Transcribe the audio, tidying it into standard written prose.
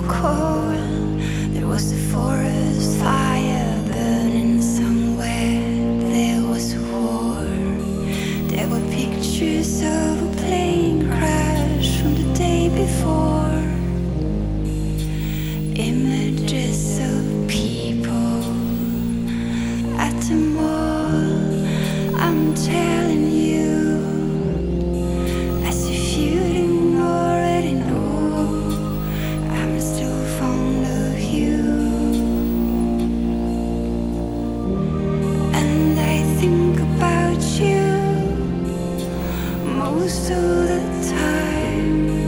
cold. There was a forest fire burning somewhere. There was a war. There were pictures of a plane crash from the day before. Images of people at the mall. I'm telling you, as if you didn't already know, I'm still fond of you. And I think about you most of the time.